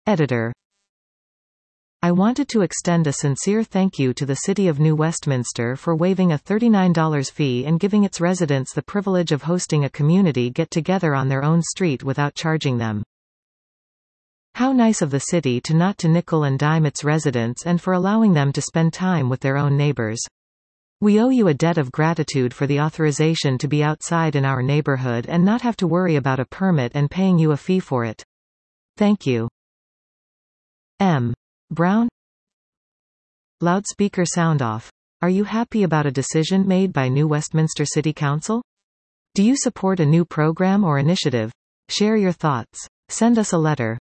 Editor. I wanted to extend a sincere thank you to the City of New Westminster for waiving a $39 fee and giving its residents the privilege of hosting a community get-together on their own street without charging them. How nice of the city to not to nickel and dime its residents and for allowing them to spend time with their own neighbors. We owe you a debt of gratitude for the authorization to be outside in our neighborhood and not have to worry about a permit and paying you a fee for it. Thank you. M. Brown. Loudspeaker sound off. Are you happy about a decision made by New Westminster City Council? Do you support a new program or initiative? Share your thoughts. Send us a letter.